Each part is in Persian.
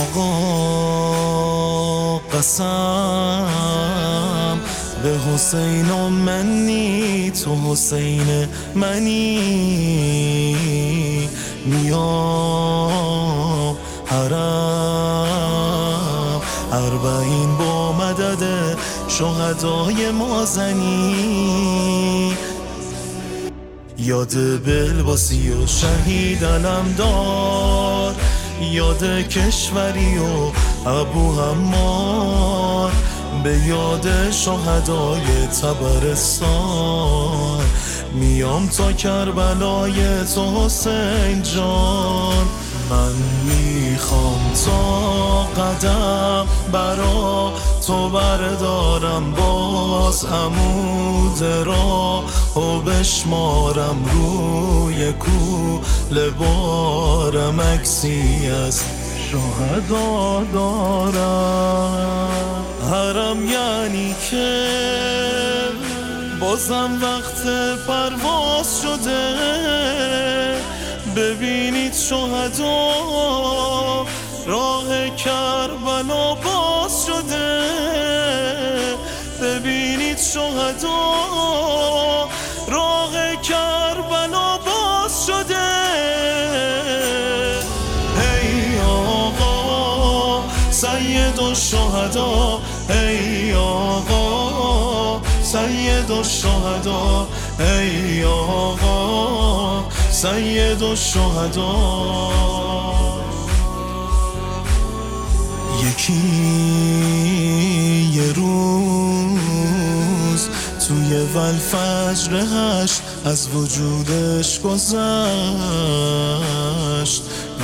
آقا قسم به حسین و منی، تو حسین منی. میام حرم اربعین با مدد شهدای مازنی. یاد بلباسی و شهید علمدار، یاد کشوری و ابو حمار، به یاد شهدای طبرستان. میام تا کربلای تو حسین جان. من میخوام تا قدم برا تو بردارم، باز عمود را و بشمارم، روی کوله بارم عکسی از شهدا دارم. حرم یعنی که بازم وقت پرواز شده، ببینید شهدا راه کربلا باز شده، ببینید شهدا راه کربلا باز شده. ای آقا سید الشهدا، ای آقا سید الشهدا، ای آقا سید الشهدا. یکی یه روز توی والفجر هشت از وجودش گذشت،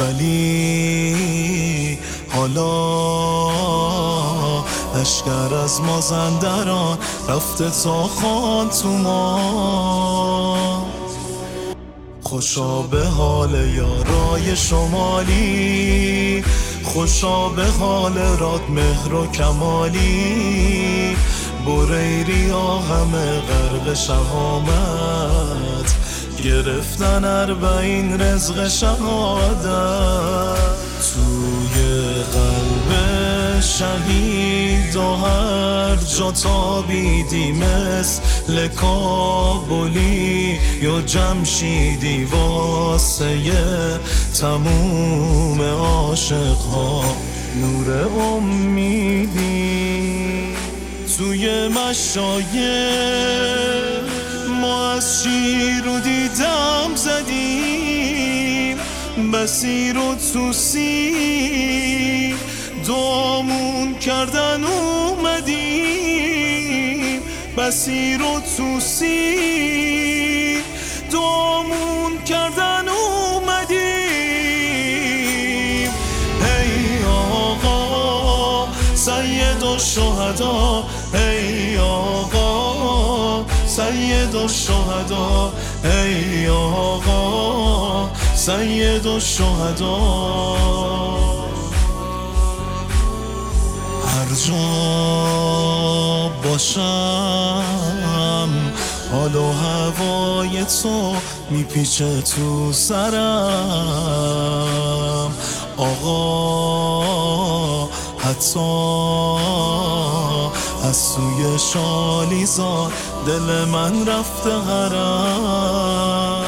ولی حالا اشکر از مازندران رفته تا خان تو ما. خوشا به حال یارای شمالی، خوشا به حال راد مهر و کمالی. بریری ها همه غرق شهامت، گرفتن اربعین رزق شهادت. توی قلب شهید و هر جا تابیدی، مثل کابلی یا جمشیدی، واسه تموم عاشقها نور امیدی. توی مشایخ ما از شیر و دیدم زدیم، بصیر و توسی دامون کردن اومدیم، بصیر و توسی دامون کردن اومدیم. ای آقا سید الشهدا، ای آقا سید الشهدا، ای آقا سید الشهدا. هر جا باشم حال و هوای تو میپیچه تو سرم آقا، حتی از سوی شالیزار دل من رفته حرم.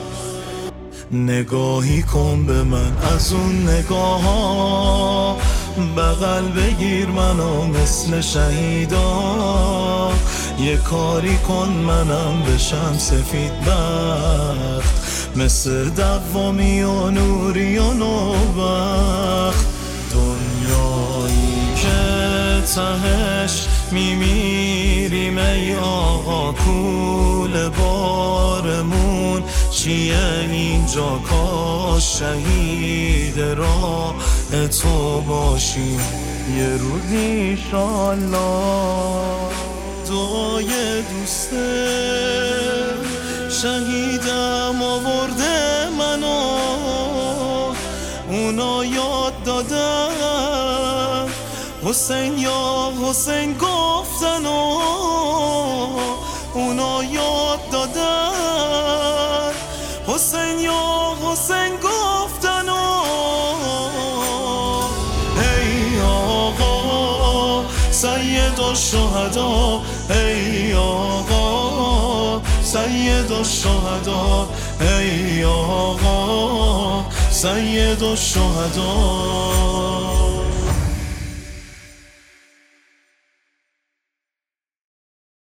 نگاهی کن به من از اون نگاه ها، بغل بگیر منو مثل شهیدا. یه کاری کن منم بشم سفید بخت، مثل دوامی و نوری و نوبخت. دنیایی که تهش میمیریم ای آقا، کول بارمون چیه اینجا؟ کاش شهید راه تو باشیم یه روز ایشالله. دعای دوسته شهیدم آورده منو، اونا یاد دادن حسین یا حسین گفتن و اونا یاد دادن حسین یا حسین گفتن و الشهدا ای آقا سید الشهدا ای آقا سید الشهدا